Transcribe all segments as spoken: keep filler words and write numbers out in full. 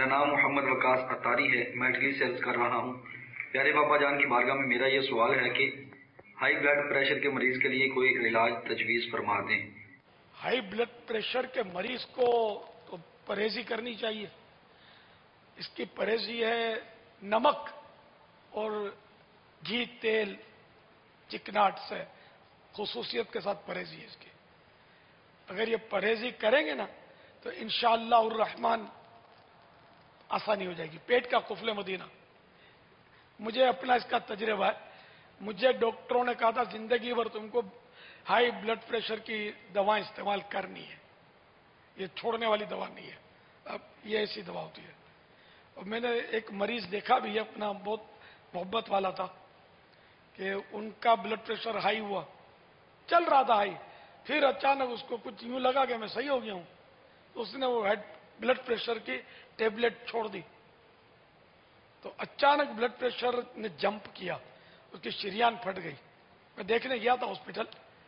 نام محمد وقاص اتاری ہے، میں اٹلی سے عرض کر رہا ہوں۔ پیارے بابا جان کی بارگاہ میں میرا یہ سوال ہے کہ ہائی بلڈ پریشر کے مریض کے لیے کوئی علاج تجویز فرما دیں۔ ہائی بلڈ پریشر کے مریض کو تو پرہیزی کرنی چاہیے۔ اس کی پرہیزی ہے نمک اور گھی، تیل، چکناٹ سے خصوصیت کے ساتھ پرہیزی ہے اس کی۔ اگر یہ پرہیزی کریں گے نا تو انشاءاللہ الرحمن آسانی ہو جائے گی۔ پیٹ کا قفل مدینہ، مجھے اپنا اس کا تجربہ ہے۔ مجھے ڈاکٹروں نے کہا تھا زندگی بھر تم کو ہائی بلڈ پریشر کی دوائیں استعمال کرنی ہے، یہ چھوڑنے والی دوا نہیں ہے، اب یہ ایسی دوا ہوتی ہے۔ اور میں نے ایک مریض دیکھا بھی ہے، اپنا بہت محبت والا تھا، کہ ان کا بلڈ پریشر ہائی ہوا، چل رہا تھا ہائی، پھر اچانک اس کو کچھ یوں لگا کہ میں صحیح ہو گیا ہوں، تو اس نے وہ بلڈ پریشر کی ٹیبلٹ چھوڑ دی، تو اچانک بلڈ پریشر نے جمپ کیا، اس کی شریان پھٹ گئی۔ میں دیکھنے گیا تھا ہاسپٹل،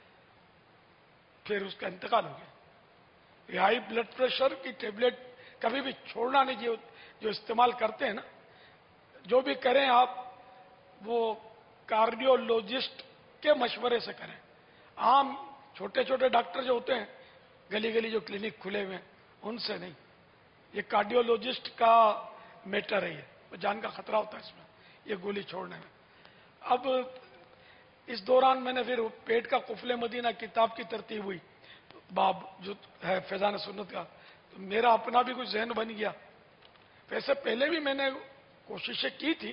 پھر اس کا انتقال ہو گیا۔ یہ ہائی بلڈ پریشر کی ٹیبلٹ کبھی بھی چھوڑنا نہیں، جو جو استعمال کرتے ہیں نا، جو بھی کریں آپ وہ کارڈیولوجسٹ کے مشورے سے کریں۔ عام چھوٹے چھوٹے ڈاکٹر جو ہوتے ہیں گلی گلی جو کلینک کھلے ہوئے ہیں، ان سے نہیں، یہ کارڈیولوجسٹ کا میٹر ہے، یہ جان کا خطرہ ہوتا ہے اس میں، یہ گولی چھوڑنے میں۔ اب اس دوران میں نے پھر پیٹ کا قفل مدینہ کتاب کی ترتیب ہوئی، باب جو ہے فیضان سنت کا، تو میرا اپنا بھی کچھ ذہن بن گیا۔ ویسے پہلے بھی میں نے کوششیں کی تھی،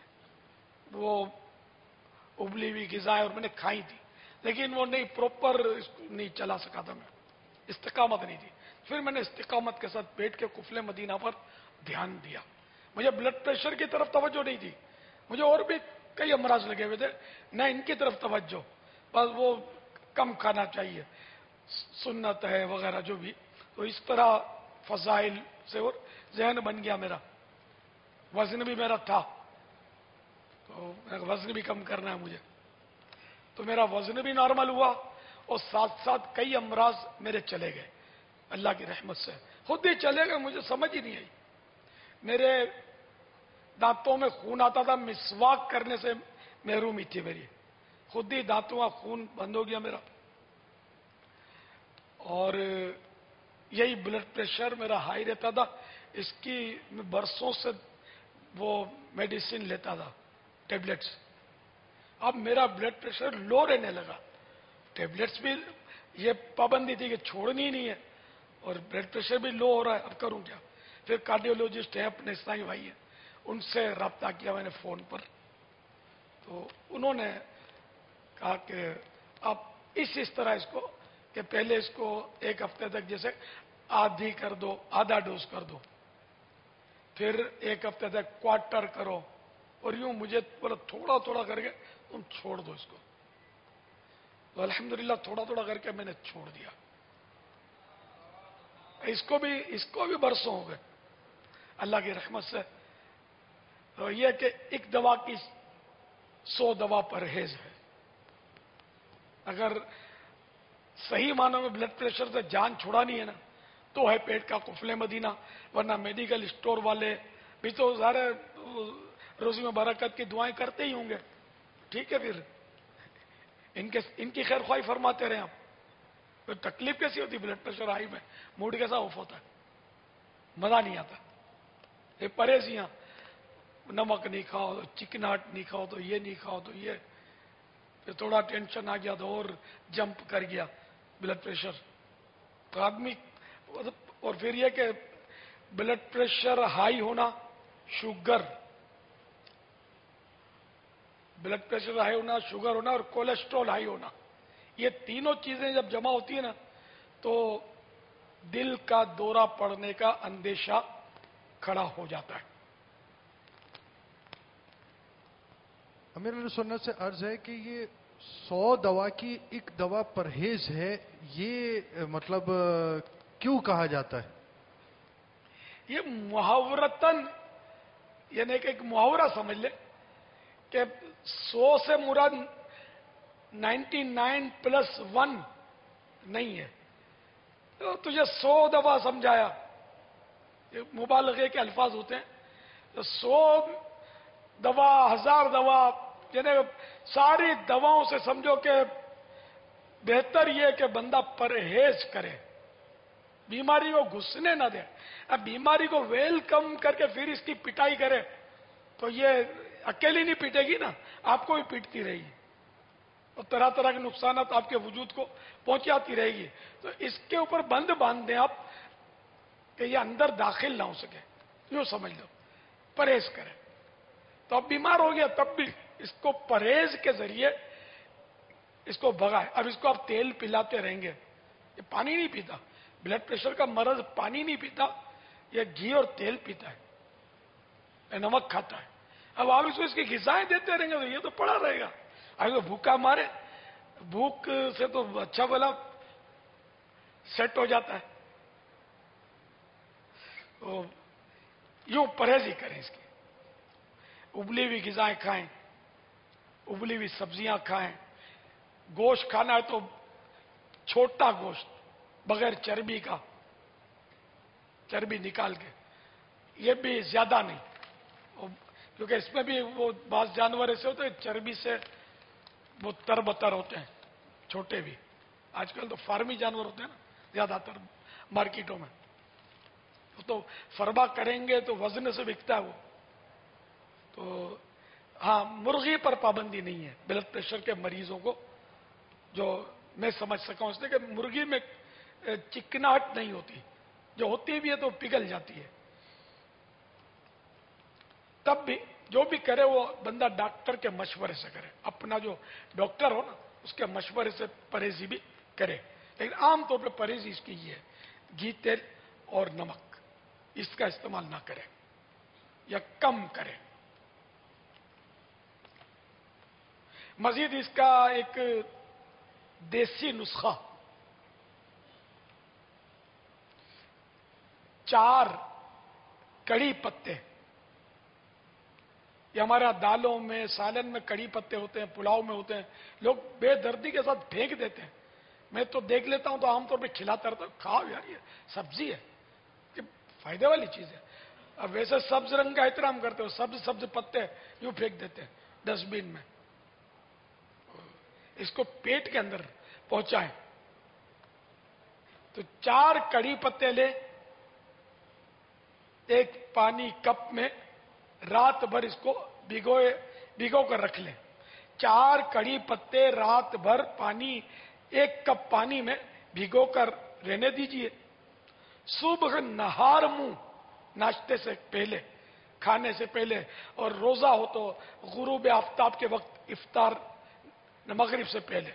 وہ ابلی ہوئی غذائیں اور میں نے کھائی تھی، لیکن وہ نہیں پراپر نہیں چلا سکا تھا، میں استقامت نہیں تھی۔ پھر میں نے استقامت کے ساتھ پیٹ کے قفل مدینہ پر دھیان دیا۔ مجھے بلڈ پریشر کی طرف توجہ نہیں تھی، مجھے اور بھی کئی امراض لگے ہوئے تھے، نہ ان کی طرف توجہ، بس وہ کم کھانا چاہیے، سنت ہے وغیرہ جو بھی، تو اس طرح فضائل سے اور ذہن بن گیا میرا۔ وزن بھی میرا تھا، تو وزن بھی کم کرنا ہے مجھے، تو میرا وزن بھی نارمل ہوا، اور ساتھ ساتھ کئی امراض میرے چلے گئے اللہ کی رحمت سے، خود ہی چلے گئے، مجھے سمجھ ہی نہیں آئی۔ میرے دانتوں میں خون آتا تھا، مسواک کرنے سے محرومی تھی میری، خود ہی دانتوں کا خون بند ہو گیا میرا۔ اور یہی بلڈ پریشر میرا ہائی رہتا تھا، اس کی میں برسوں سے وہ میڈیسن لیتا تھا، ٹیبلٹس۔ اب میرا بلڈ پریشر لو رہنے لگا، ٹیبلٹس بھی یہ پابندی تھی کہ چھوڑنی نہیں ہے، اور بلڈ پریشر بھی لو ہو رہا ہے، اب کروں کیا؟ پھر کارڈیولوجسٹ ہیں اپنے اسلامی بھائی ہیں، ان سے رابطہ کیا میں نے فون پر، تو انہوں نے کہا کہ آپ اس اس طرح اس کو کہ پہلے اس کو ایک ہفتے تک جیسے آدھی کر دو، آدھا ڈوز کر دو، پھر ایک ہفتے تک کوارٹر کرو، اور یوں مجھے بولا تھوڑا تھوڑا کر کے تم چھوڑ دو اس کو، تو الحمدللہ تھوڑا تھوڑا کر کے میں نے چھوڑ دیا۔ اس کو بھی اس کو بھی برسوں ہو گئے اللہ کی رحمت سے۔ تو یہ کہ ایک دوا کی سو دوا پرہیز ہے۔ اگر صحیح معنوں میں بلڈ پریشر سے جان چھڑانی ہے نا تو ہے پیٹ کا قفل مدینہ، ورنہ میڈیکل اسٹور والے بھی تو سارے روزی میں برکت کی دعائیں کرتے ہی ہوں گے، ٹھیک ہے، پھر ان کے ان کی خیر خواہی فرماتے رہیں آپ۔ تو تکلیف کیسی ہوتی بلڈ پریشر ہائی میں؟ موڈ کیسا آف ہوتا ہے، مزہ نہیں آتا۔ یہ پرہیزیاں، نمک نہیں کھاؤ تو چکناٹ نہیں کھاؤ تو یہ نہیں کھاؤ تو یہ، پھر تھوڑا ٹینشن آ گیا تو اور جمپ کر گیا بلڈ پریشر، تو آدمی، اور پھر یہ کہ بلڈ پریشر ہائی ہونا، شوگر، بلڈ پریشر ہائی ہونا، شوگر ہونا اور کولیسٹرول ہائی ہونا، یہ تینوں چیزیں جب جمع ہوتی ہیں نا تو دل کا دورہ پڑنے کا اندیشہ کھڑا ہو جاتا ہے۔ امیر علیہ سنت سے عرض ہے کہ یہ سو دوا کی ایک دوا پرہیز ہے، یہ مطلب کیوں کہا جاتا ہے؟ یہ محاورتاً، یعنی کہ ایک محاورہ سمجھ لے کہ سو سے مراد نائنٹی نائن پلس ون نہیں ہے، تو تجھے سو دفعہ سمجھایا مبالغے کے الفاظ ہوتے ہیں. تو سو دوا، ہزار دوا، یعنی ساری دواؤں سے سمجھو کہ بہتر یہ کہ بندہ پرہیز کرے، بیماری کو گھسنے نہ دے. اب بیماری کو ویلکم کر کے پھر اس کی پٹائی کرے تو یہ اکیلی نہیں پیٹے گی نا، آپ کو بھی پیٹتی رہے گی اور طرح طرح کے نقصانات آپ کے وجود کو پہنچاتی رہے گی. تو اس کے اوپر بند باندھ دیں آپ کہ یہ اندر داخل نہ ہو سکے، یوں سمجھ لو، پرہیز کریں. تو اب بیمار ہو گیا تب بھی اس کو پرہیز کے ذریعے اس کو بھگائے. اب اس کو آپ تیل پلاتے رہیں گے، یہ پانی نہیں پیتا. بلڈ پریشر کا مرض پانی نہیں پیتا، یہ گھی اور تیل پیتا ہے، یہ نمک کھاتا ہے. اب آپ اس کو اس کی غذائیں دیتے رہیں گے تو یہ تو پڑا رہے گا. اب تو بھوکا مارے، بھوک سے تو اچھا بلا سیٹ ہو جاتا ہے. تو یوں پرہیز ہی کریں اس کی. ابلی ہوئی غذائیں کھائیں، ابلی ہوئی سبزیاں کھائیں. گوشت کھانا ہے تو چھوٹا گوشت بغیر چربی کا، چربی نکال کے، یہ بھی زیادہ نہیں، کیونکہ اس میں بھی وہ بعض جانور ایسے ہوتے ہیں چربی سے وہ تر بتر ہوتے ہیں، چھوٹے بھی. آج کل تو فارمی جانور ہوتے ہیں نا زیادہ تر مارکیٹوں میں، تو فرما کریں گے تو وزن سے بکتا ہے وہ. تو ہاں، مرغی پر پابندی نہیں ہے بلڈ پریشر کے مریضوں کو، جو میں سمجھ سکا ہوں اس نے کہ مرغی میں چکناہٹ نہیں ہوتی، جو ہوتی بھی ہے تو پگھل جاتی ہے. تب بھی جو بھی کرے وہ بندہ ڈاکٹر کے مشورے سے کرے، اپنا جو ڈاکٹر ہو نا اس کے مشورے سے پرہیزی بھی کرے. لیکن عام طور پہ پرہیزی اس کی یہ ہے، گھی، تیل اور نمک اس کا استعمال نہ کرے یا کم کرے. مزید اس کا ایک دیسی نسخہ، چار کڑی پتے، یہ ہمارا دالوں میں، سالن میں کڑی پتے ہوتے ہیں، پلاؤ میں ہوتے ہیں، لوگ بے دردی کے ساتھ پھینک دیتے ہیں. میں تو دیکھ لیتا ہوں تو عام طور پہ کھلاتا رہتا ہوں، کھاؤ یار یہ سبزی ہے، یہ فائدے والی چیز ہے. اب ویسے سبز رنگ کا احترام کرتے ہو، سبز سبز پتے یوں پھینک دیتے ہیں ڈسٹ بین میں. اس کو پیٹ کے اندر پہنچائیں تو چار کڑی پتے لے، ایک پانی کپ میں رات بھر اس کو بھگوئے بھگو کر رکھ لیں. چار کڑی پتے رات بھر پانی، ایک کپ پانی میں بھگو کر رہنے دیجئے. صبح نہار منہ، ناشتے سے پہلے، کھانے سے پہلے، اور روزہ ہو تو غروب آفتاب کے وقت، افطار مغرب سے پہلے،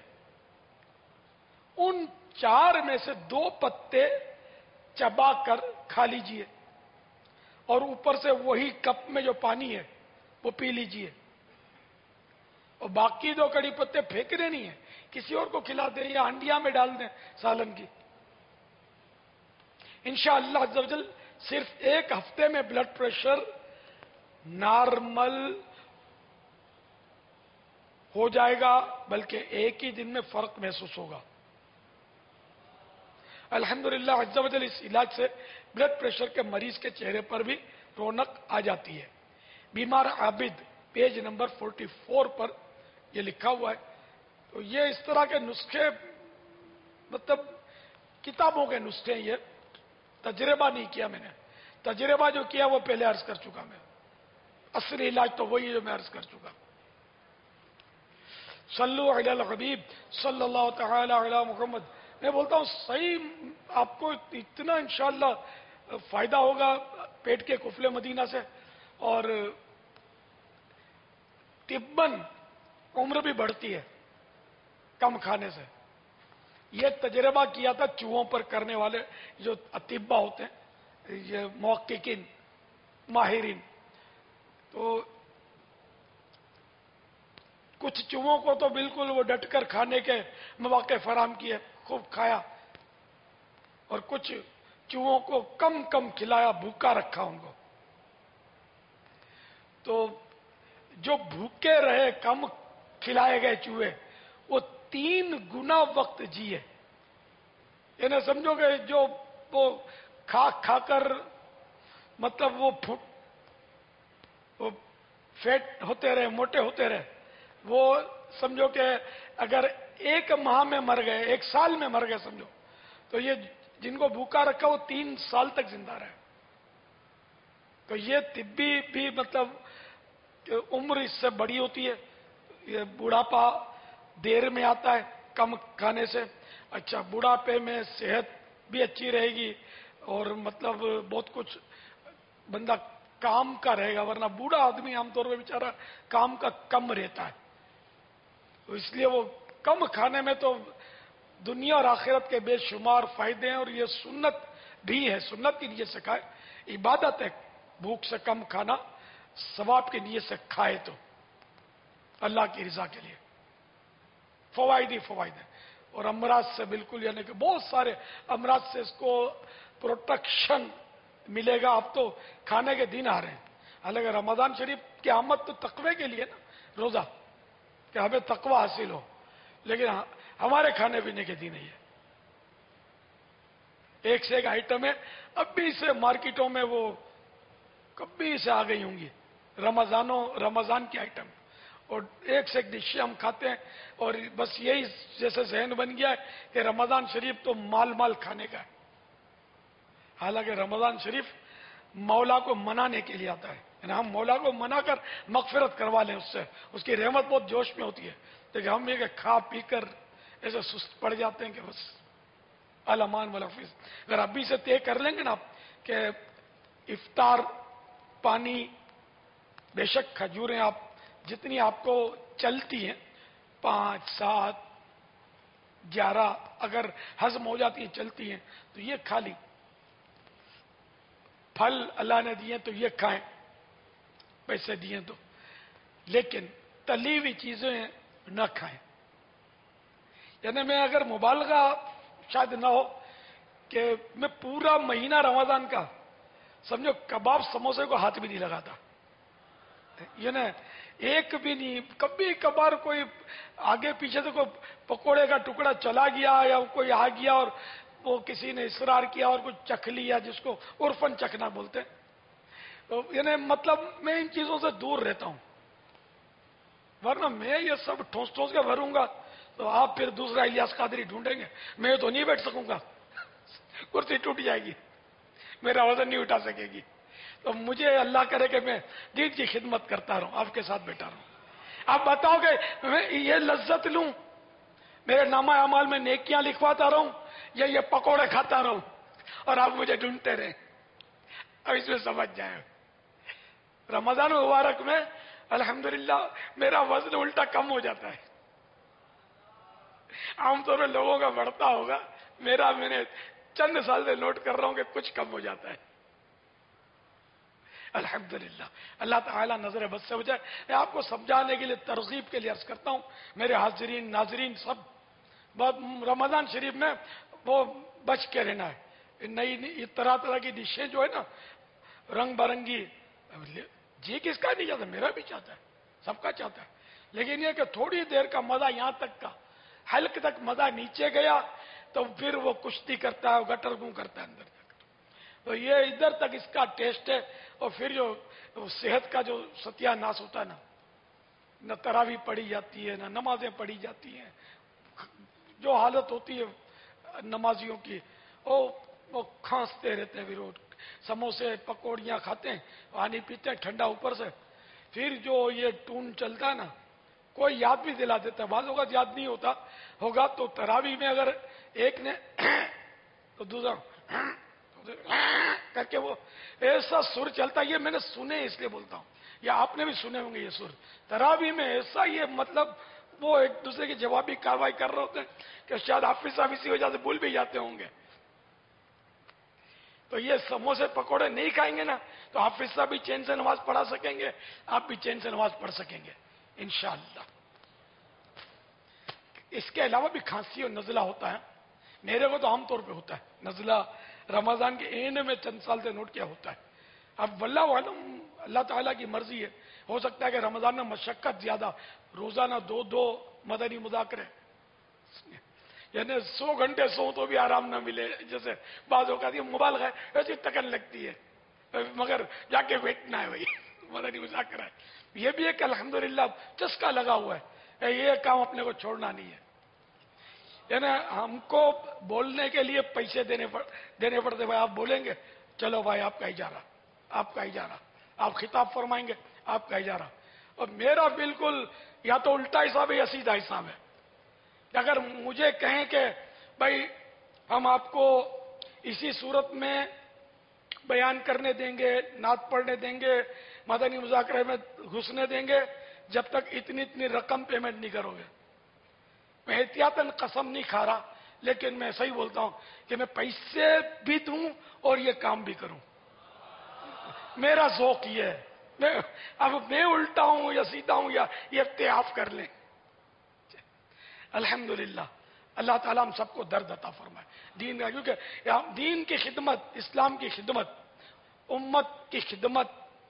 ان چار میں سے دو پتے چبا کر کھا لیجئے اور اوپر سے وہی کپ میں جو پانی ہے وہ پی لیجئے. اور باقی دو کڑی پتے پھینکنے نہیں ہیں، کسی اور کو کھلا دیں یا ہنڈیا میں ڈال دیں سالن کی. انشاءاللہ عز و جل صرف ایک ہفتے میں بلڈ پریشر نارمل ہو جائے گا، بلکہ ایک ہی دن میں فرق محسوس ہوگا. الحمدللہ عز و جل اس علاج سے بلڈ پریشر کے مریض کے چہرے پر بھی رونق آ جاتی ہے. بیمار عابد پیج نمبر فورٹی فور پر یہ لکھا ہوا ہے. تو یہ اس طرح کے نسخے، مطلب کتابوں کے نسخے، یہ تجربہ نہیں کیا میں نے. تجربہ جو کیا وہ پہلے عرض کر چکا میں. اصلی علاج تو وہی ہے جو میں عرض کر چکا. صلو علی الحبیب صلی اللہ تعالی علی محمد. میں بولتا ہوں صحیح آپ کو اتنا انشاءاللہ فائدہ ہوگا پیٹ کے کفلے مدینہ سے، اور طباً عمر بھی بڑھتی ہے کم کھانے سے. یہ تجربہ کیا تھا چوہوں پر کرنے والے جو اطباء ہوتے ہیں، یہ محققین، ماہرین. تو کچھ چوہوں کو تو بالکل وہ ڈٹ کر کھانے کے مواقع فراہم کیے، خوب کھایا، اور کچھ چوہوں کو کم کم کھلایا، بھوکا رکھا ان کو. تو جو بھوکے رہے، کم کھلائے گئے چوہے، وہ تین گنا وقت جیے. یعنی سمجھو کہ جو وہ کھا کھا کر مطلب وہ وہ فیٹ ہوتے رہے، موٹے ہوتے رہے، وہ سمجھو کہ اگر ایک ماہ میں مر گئے، ایک سال میں مر گئے سمجھو، تو یہ جن کو بھوکا رکھا وہ تین سال تک زندہ رہے. تو یہ طبی بھی مطلب عمر اس سے بڑی ہوتی ہے، یہ بڑھاپا دیر میں آتا ہے کم کھانے سے. اچھا، بڑھاپے میں صحت بھی اچھی رہے گی اور مطلب بہت کچھ بندہ کام کا رہے گا، ورنہ بوڑھا آدمی عام طور پہ بیچارہ کام کا کم رہتا ہے. تو اس لیے وہ کم کھانے میں تو دنیا اور آخرت کے بے شمار فائدے ہیں، اور یہ سنت بھی ہے، سنت کی نیت سے کھائے، عبادت ہے بھوک سے کم کھانا، ثواب کی نیت سے کھائے تو اللہ کی رضا کے لیے. فوائد ہی فوائد ہیں، اور امراض سے بالکل، یعنی کہ بہت سارے امراض سے اس کو پروٹیکشن ملے گا. اب تو کھانے کے دن آ رہے ہیں، حالانکہ رمضان شریف کی آمد تو تقوی کے لیے نا، روزہ کہ ہمیں تقوی حاصل ہو، لیکن ہمارے کھانے پینے کے دن ہے یہ. ایک سے ایک آئٹم ہے، اب بھی سے مارکیٹوں میں وہ کبھی سے آ گئی ہوں گی رمضانوں رمضان کی آئٹم، اور ایک سے ایک ڈشیں ہم کھاتے ہیں، اور بس یہی جیسے ذہن بن گیا ہے کہ رمضان شریف تو مال مال کھانے کا ہے. حالانکہ رمضان شریف مولا کو منانے کے لیے آتا ہے، یعنی ہم مولا کو منا کر مغفرت کروا لیں اس سے، اس کی رحمت بہت جوش میں ہوتی ہے. لیکن ہم یہ کہ کھا پی کر ایسے سست پڑ جاتے ہیں کہ بس الامان والحفظ. اگر ابھی سے طے کر لیں گے نا آپ کہ افطار پانی، بے شک کھجوریں آپ جتنی آپ کو چلتی ہیں، پانچ سات گیارہ اگر ہضم ہو جاتی ہیں چلتی ہیں تو یہ کھا لی. پھل اللہ نے دیے تو یہ کھائیں، پیسے دیے تو، لیکن تلی ہوئی چیزیں نہ کھائیں. یعنی میں اگر مبالغہ شاید نہ ہو کہ میں پورا مہینہ رمضان کا سمجھو کباب سموسے کو ہاتھ بھی نہیں لگاتا، یہ نا ایک بھی نہیں. کبھی کبھار کوئی آگے پیچھے سے کوئی پکوڑے کا ٹکڑا چلا گیا یا کوئی آ گیا اور وہ کسی نے اصرار کیا اور کچھ چکھ لیا، جس کو عرفن چکھنا بولتے ہیں. تو یعنی مطلب میں ان چیزوں سے دور رہتا ہوں، ورنہ میں یہ سب ٹھونس ٹھونس کے بھروں گا تو آپ پھر دوسرا الیاس قادری ڈھونڈیں گے، میں تو نہیں بیٹھ سکوں گا، کرسی ٹوٹ جائے گی، میرا وزن نہیں اٹھا سکے گی. تو مجھے اللہ کرے کہ میں دین کی خدمت کرتا رہوں، آپ کے ساتھ بیٹھا رہوں. آپ بتاؤ کہ میں یہ لذت لوں، میرے نامہ اعمال میں نیکیاں لکھواتا رہوں، یا یہ پکوڑے کھاتا رہوں اور آپ مجھے ڈھونڈتے رہیں. اب اس میں سمجھ جائیں، رمضان مبارک میں الحمدللہ میرا وزن الٹا کم ہو جاتا ہے. عام طور پر لوگوں کا بڑھتا ہوگا، میرا میں نے چند سال سے نوٹ کر رہا ہوں کہ کچھ کم ہو جاتا ہے الحمدللہ. اللہ تعالیٰ نظر بد سے بچائے. میں آپ کو سمجھانے کے لیے، ترغیب کے لیے عرض کرتا ہوں میرے حاضرین ناظرین سب، بہت رمضان شریف میں وہ بچ کے رہنا ہے. نئی نئی طرح طرح کی ڈشیں جو ہے نا، رنگ برنگی، جی کس کا نہیں چاہتا، میرا بھی چاہتا ہے، سب کا چاہتا ہے، لیکن یہ کہ تھوڑی دیر کا مزہ یہاں تک کا، حلق تک مزہ نیچے گیا تو پھر وہ کشتی کرتا ہے، گٹر گوں کرتا ہے اندر تک. تو یہ ادھر تک اس کا ٹیسٹ ہے. اور پھر جو صحت کا جو ستیہ ناس ہوتا ہے نا، نہ تراویح پڑھی جاتی ہے، نہ نمازیں پڑھی جاتی ہیں، جو حالت ہوتی ہے نمازیوں کی، وہ کھانستے رہتے ہیں، پھر وہ سموسے پکوڑیاں کھاتے ہیں، پانی پیتے ہیں ٹھنڈا اوپر سے. پھر جو یہ ٹون چلتا ہے نا، کوئی یاد بھی دلا دیتا ہے، بعض اوقات یاد نہیں ہوتا ہوگا تو تراویح میں اگر ایک نے تو دوسرا کر کے وہ ایسا سر چلتا ہے. یہ میں نے سنے اس لیے بولتا ہوں، یا آپ نے بھی سنے ہوں گے یہ سر تراویح میں ایسا. یہ مطلب وہ ایک دوسرے کی جوابی کاروائی کر رہے ہوتے ہیں کہ شاید حافظ صاحب اسی وجہ سے بھول بھی جاتے ہوں گے. تو یہ سموسے پکوڑے نہیں کھائیں گے نا تو حافظ صاحب بھی چین سے نماز پڑھا سکیں گے، آپ بھی چین سے نماز پڑھ سکیں گے انشاءاللہ. اس کے علاوہ بھی کھانسی اور نزلہ ہوتا ہے، میرے کو تو عام طور پہ ہوتا ہے نزلہ. رمضان کے اینڈ میں چند سال سے نوٹ کیا ہوتا ہے. اب واللہ عالم، اللہ تعالیٰ کی مرضی ہے، ہو سکتا ہے کہ رمضان میں مشقت زیادہ، روزانہ دو دو مدنی مذاکرے، یعنی سو گھنٹے سو تو بھی آرام نہ ملے، جیسے بعض اوقات یہ مبالغہ ہے، ایسی ٹکن لگتی ہے. مگر جا کے بیٹھنا ہے بھائی مدنی مذاکرہ ہے. یہ بھی ایک الحمدللہ چسکا لگا ہوا ہے، یہ کام اپنے کو چھوڑنا نہیں ہے. یعنی ہم کو بولنے کے لیے پیسے دینے پڑ دینے پڑتے. بھائی آپ بولیں گے، چلو بھائی آپ کا اجارہ، آپ کا اجارہ، آپ خطاب فرمائیں گے، آپ کا اجارہ. اور میرا بالکل یا تو الٹا حساب ہے یا سیدھا حساب ہے. اگر مجھے کہیں کہ بھائی ہم آپ کو اسی صورت میں بیان کرنے دیں گے، نعت پڑھنے دیں گے، مدنی مذاکرے میں گھسنے دیں گے، جب تک اتنی اتنی رقم پیمنٹ نہیں کرو گے. میں احتیاطاً قسم نہیں کھا رہا، لیکن میں صحیح بولتا ہوں کہ میں پیسے بھی دوں اور یہ کام بھی کروں. میرا ذوق یہ ہے. میں اب میں الٹا ہوں یا سیدھا ہوں یا یہ اتحاف کر لیں. الحمدللہ اللہ تعالیٰ ہم سب کو درد عطا فرمائے دین کا، کیونکہ دین کی خدمت، اسلام کی خدمت، امت کی خدمت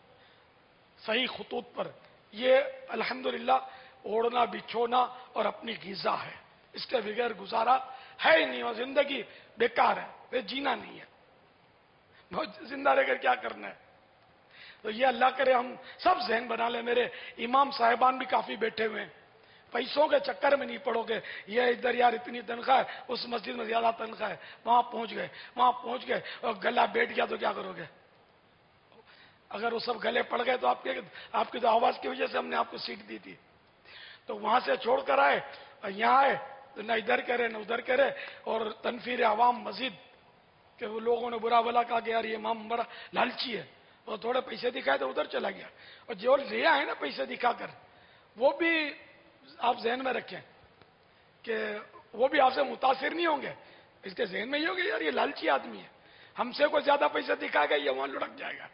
صحیح خطوط پر، یہ الحمدللہ اوڑھنا بچھونا اور اپنی غذا ہے. اس کے بغیر گزارا ہے ہی نہیں، اور زندگی بیکار ہے، یہ جینا نہیں ہے. بہت زندہ رہ کر کیا کرنا ہے؟ تو یہ اللہ کرے ہم سب ذہن بنا لیں. میرے امام صاحبان بھی کافی بیٹھے ہوئے ہیں، پیسوں کے چکر میں نہیں پڑو گے. یہ ادھر یار اتنی تنخواہ ہے، اس مسجد میں زیادہ تنخواہ ہے، وہاں پہنچ گئے وہاں پہنچ گئے اور گلا بیٹھ گیا تو کیا کرو گے؟ اگر وہ سب گلے پڑ گئے تو آپ کے آپ کی تو آواز کی وجہ سے ہم نے آپ کو سیٹ دی تھی. تو وہاں سے چھوڑ کر آئے اور یہاں آئے تو نہ ادھر کرے نہ ادھر کرے، اور تنفیر عوام مزید کہ وہ لوگوں نے برا بلا کہا کہ یار یہ امام بڑا لالچی ہے، اور تھوڑے پیسے دکھائے تو ادھر چلا گیا. اور جو لے آئے نا پیسے دکھا کر، وہ بھی آپ ذہن میں رکھیں کہ وہ بھی آپ سے متاثر نہیں ہوں گے. اس کے ذہن میں یہ ہوگا یار یہ لالچی آدمی ہے، ہم سے کوئی زیادہ پیسے دکھا گا یہ وہاں لڑک جائے گا.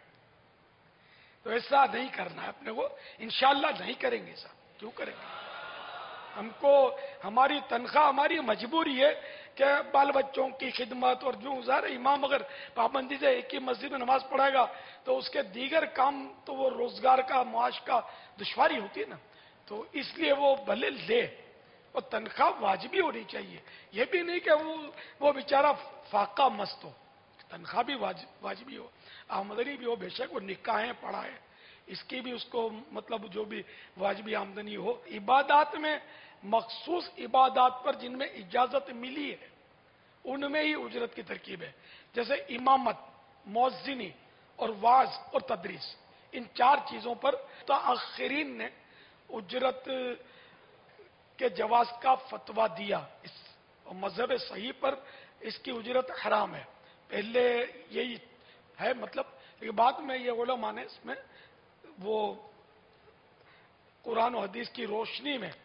تو ایسا نہیں کرنا ہے اپنے کو، انشاءاللہ نہیں کریں گے. ایسا کیوں کریں گے؟ ہم کو ہماری تنخواہ ہماری مجبوری ہے کہ بال بچوں کی خدمت، اور جو ظاہر امام اگر پابندی سے ایک ہی مسجد میں نماز پڑھائے گا تو اس کے دیگر کام تو وہ روزگار کا، معاش کا دشواری ہوتی ہے نا. تو اس لیے وہ بھلے لے، اور تنخواہ واجبی ہونی چاہیے. یہ بھی نہیں کہ وہ وہ بیچارہ فاقہ مست ہو، تنخواہ بھی واجبی ہو، آمدنی بھی ہو. بے شک وہ نکاحیں پڑھائے، اس کی بھی اس کو مطلب جو بھی واجبی آمدنی ہو. عبادات میں مخصوص عبادات پر جن میں اجازت ملی ہے ان میں ہی اجرت کی ترکیب ہے. جیسے امامت، مؤذنی اور واعظ اور تدریس، ان چار چیزوں پر متاخرین نے اجرت کے جواز کا فتویٰ دیا. اس مذہب صحیح پر اس کی اجرت حرام ہے. پہلے یہی ہے مطلب، لیکن بعد میں یہ علماء نے اس میں وہ قرآن و حدیث کی روشنی میں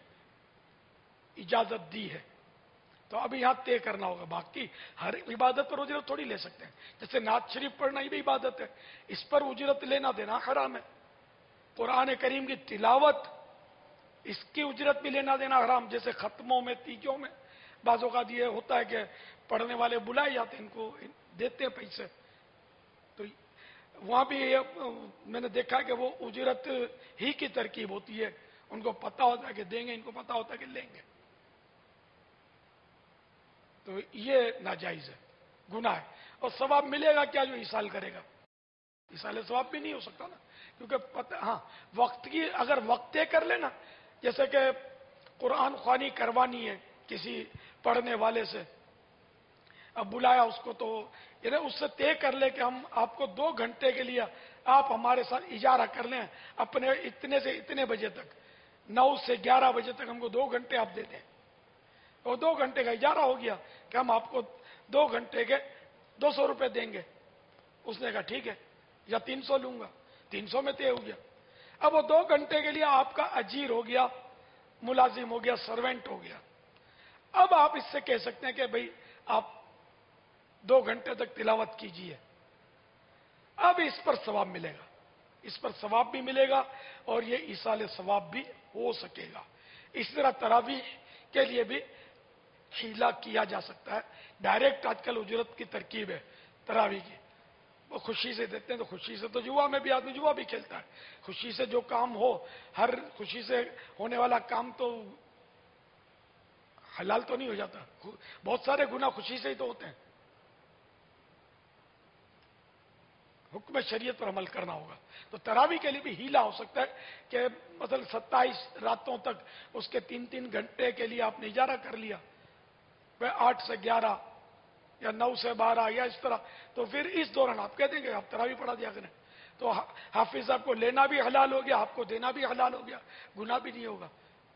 اجازت دی ہے. تو اب یہاں طے کرنا ہوگا. باقی ہر عبادت پر اجرت تھوڑی لے سکتے ہیں. جیسے نعت شریف پڑھنا یہ بھی عبادت ہے، اس پر اجرت لینا دینا حرام ہے. قرآن کریم کی تلاوت، اس کی اجرت بھی لینا دینا حرام. جیسے ختموں میں، تیجوں میں بعض اوقات یہ ہوتا ہے کہ پڑھنے والے بلائے جاتے ہیں، ان کو دیتے ہیں پیسے. تو وہاں بھی میں نے دیکھا کہ وہ اجرت ہی کی ترکیب ہوتی ہے. ان کو پتا ہوتا ہے کہ دیں گے، ان کو پتا ہوتا ہے کہ لیں گے. تو یہ ناجائز ہے، گناہ ہے. اور ثواب ملے گا کیا جو ایصال کرے گا؟ ایصال ثواب بھی نہیں ہو سکتا نا، کیونکہ پتہ ہاں وقت کی اگر وقت طے کر لینا، جیسے کہ قرآن خوانی کروانی ہے کسی پڑھنے والے سے، اب بلایا اس کو، تو یعنی اس سے طے کر لے کہ ہم آپ کو دو گھنٹے کے لیے آپ ہمارے ساتھ اجارہ کر لیں، اپنے اتنے سے اتنے بجے تک، نو سے گیارہ بجے تک ہم کو دو گھنٹے آپ دے دیں. اور دو گھنٹے کا اجارہ ہو گیا کہ ہم آپ کو دو گھنٹے کے دو سو روپے دیں گے. اس نے کہا ٹھیک ہے، یا تین سو لوں گا، تین سو میں طے ہو گیا. اب وہ دو گھنٹے کے لیے آپ کا اجیر ہو گیا، ملازم ہو گیا، سروینٹ ہو گیا. اب آپ اس سے کہہ سکتے ہیں کہ بھئی آپ دو گھنٹے تک تلاوت کیجئے. اب اس پر ثواب ملے گا، اس پر ثواب بھی ملے گا اور یہ ایصال ثواب بھی ہو سکے گا. اس طرح تراویح کے لیے بھی حیلہ کیا جا سکتا ہے. ڈائریکٹ آج کل اجرت کی ترکیب ہے تراویح کی، وہ خوشی سے دیتے ہیں. تو خوشی سے تو جوا میں بھی آدمی جوا بھی کھیلتا ہے. خوشی سے جو کام ہو، ہر خوشی سے ہونے والا کام تو حلال تو نہیں ہو جاتا. بہت سارے گناہ خوشی سے ہی تو ہوتے ہیں. حکم شریعت پر عمل کرنا ہوگا. تو تراویح کے لیے بھی ہیلا ہو سکتا ہے کہ مثلا ستائیس راتوں تک اس کے تین تین گھنٹے کے لیے آپ نے اجارہ کر لیا، آٹھ سے گیارہ یا نو سے بارہ یا اس طرح، تو پھر اس دوران آپ کہہ دیں گے آپ تراویح پڑھا دیا کریں. تو حافظ صاحب کو لینا بھی حلال ہو گیا، آپ کو دینا بھی حلال ہو گیا، گناہ بھی نہیں ہوگا.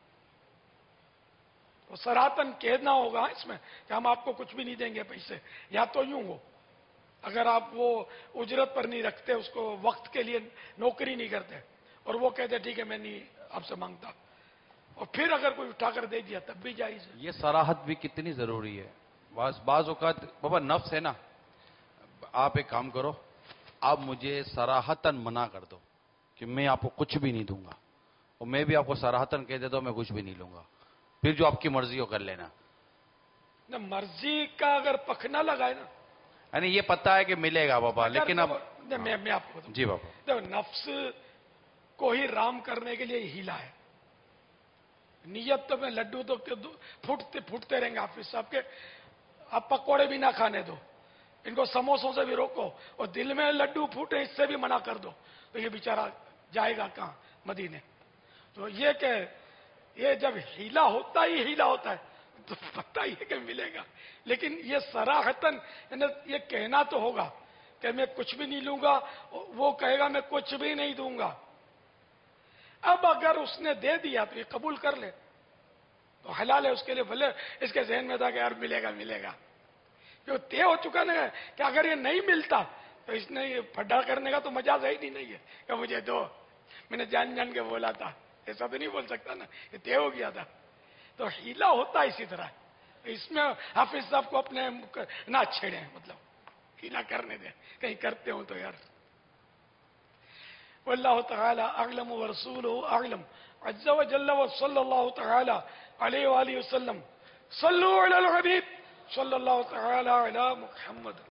تو سراہتن کہنا ہوگا اس میں کہ ہم آپ کو کچھ بھی نہیں دیں گے پیسے. یا تو یوں ہو، اگر آپ وہ اجرت پر نہیں رکھتے، اس کو وقت کے لیے نوکری نہیں کرتے، اور وہ کہتے ٹھیک ہے میں نہیں آپ سے مانگتا، اور پھر اگر کوئی اٹھا کر دے دیا تب بھی جائز ہے. یہ صراحت بھی کتنی ضروری ہے. بعض بعض اوقات بابا نفس ہے نا، آپ ایک کام کرو، آپ مجھے صراحتاً منع کر دو کہ میں آپ کو کچھ بھی نہیں دوں گا، اور میں بھی آپ کو صراحتاً کہہ دیتا ہوں میں کچھ بھی نہیں لوں گا، پھر جو آپ کی مرضی ہو کر لینا. نہ مرضی کا اگر پکھ نہ لگائے نا، یعنی یہ پتا ہے کہ ملے گا بابا، لیکن اب میں میں آپ کو جی بابا، دیکھو نفس کو ہی رام کرنے کے لیے ہیلا ہے. نیت تو میں لڈو تو پھوٹتے پھوٹتے رہیں گے حافظ صاحب کے، آپ پکوڑے بھی نہ کھانے دو، ان کو سموسوں سے بھی روکو، اور دل میں لڈو پھوٹے اس سے بھی منع کر دو، تو یہ بیچارہ جائے گا کہاں؟ مدینے. تو یہ کہ یہ جب ہیلا ہوتا ہی ہیلا ہوتا ہے تو پتہ ہی ہے کہ ملے گا. لیکن یہ صراحتاً یہ کہنا تو ہوگا کہ میں کچھ بھی نہیں لوں گا، وہ کہے گا میں کچھ بھی نہیں دوں گا. اب اگر اس نے دے دیا تو یہ قبول کر لے تو حلال ہے اس کے لیے، بھلے اس کے ذہن میں تھا کہ یار ملے گا ملے گا، جو طے ہو چکا نا کہ اگر یہ نہیں ملتا تو اس نے یہ پھڈا کرنے کا تو مجاز ہے ہی نہیں ہے کہ مجھے دو، میں نے جان جان کے بولا تھا، ایسا تو نہیں بول سکتا نا، یہ طے ہو گیا تھا. تو ہیلا ہوتا ہے اسی طرح. اس میں حافظ صاحب کو اپنے نہ چھیڑیں، مطلب ہیلا کرنے دیں، کہیں کرتے ہوں تو یار. واللہ تعالی اعلم ورسولہ اعلم عز وجل وصلی اللہ تعالی علیہ وآلہ وسلم. صلوا علی الحبیب صلی اللہ تعالی علی محمد.